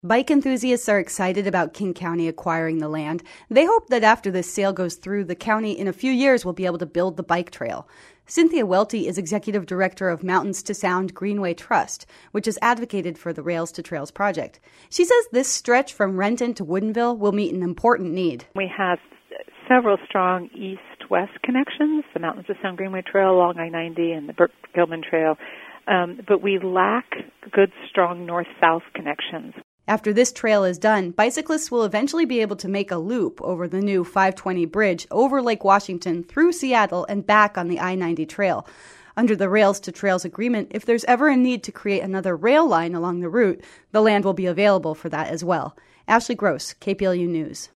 Bike enthusiasts are excited about King County acquiring the land. They hope that after this sale goes through, the county in a few years will be able to build the bike trail. Cynthia Welty is executive director of Mountains to Sound Greenway Trust, which has advocated for the Rails to Trails project. She says this stretch from Renton to Woodinville will meet an important need. We have several strong east-west connections, the Mountains to Sound Greenway Trail along I-90 and the Burke-Gilman Trail, but we lack good, strong north-south connections. After this trail is done, bicyclists will eventually be able to make a loop over the new 520 bridge over Lake Washington through Seattle and back on the I-90 trail. Under the Rails to Trails agreement, if there's ever a need to create another rail line along the route, the land will be available for that as well. Ashley Gross, KPLU News.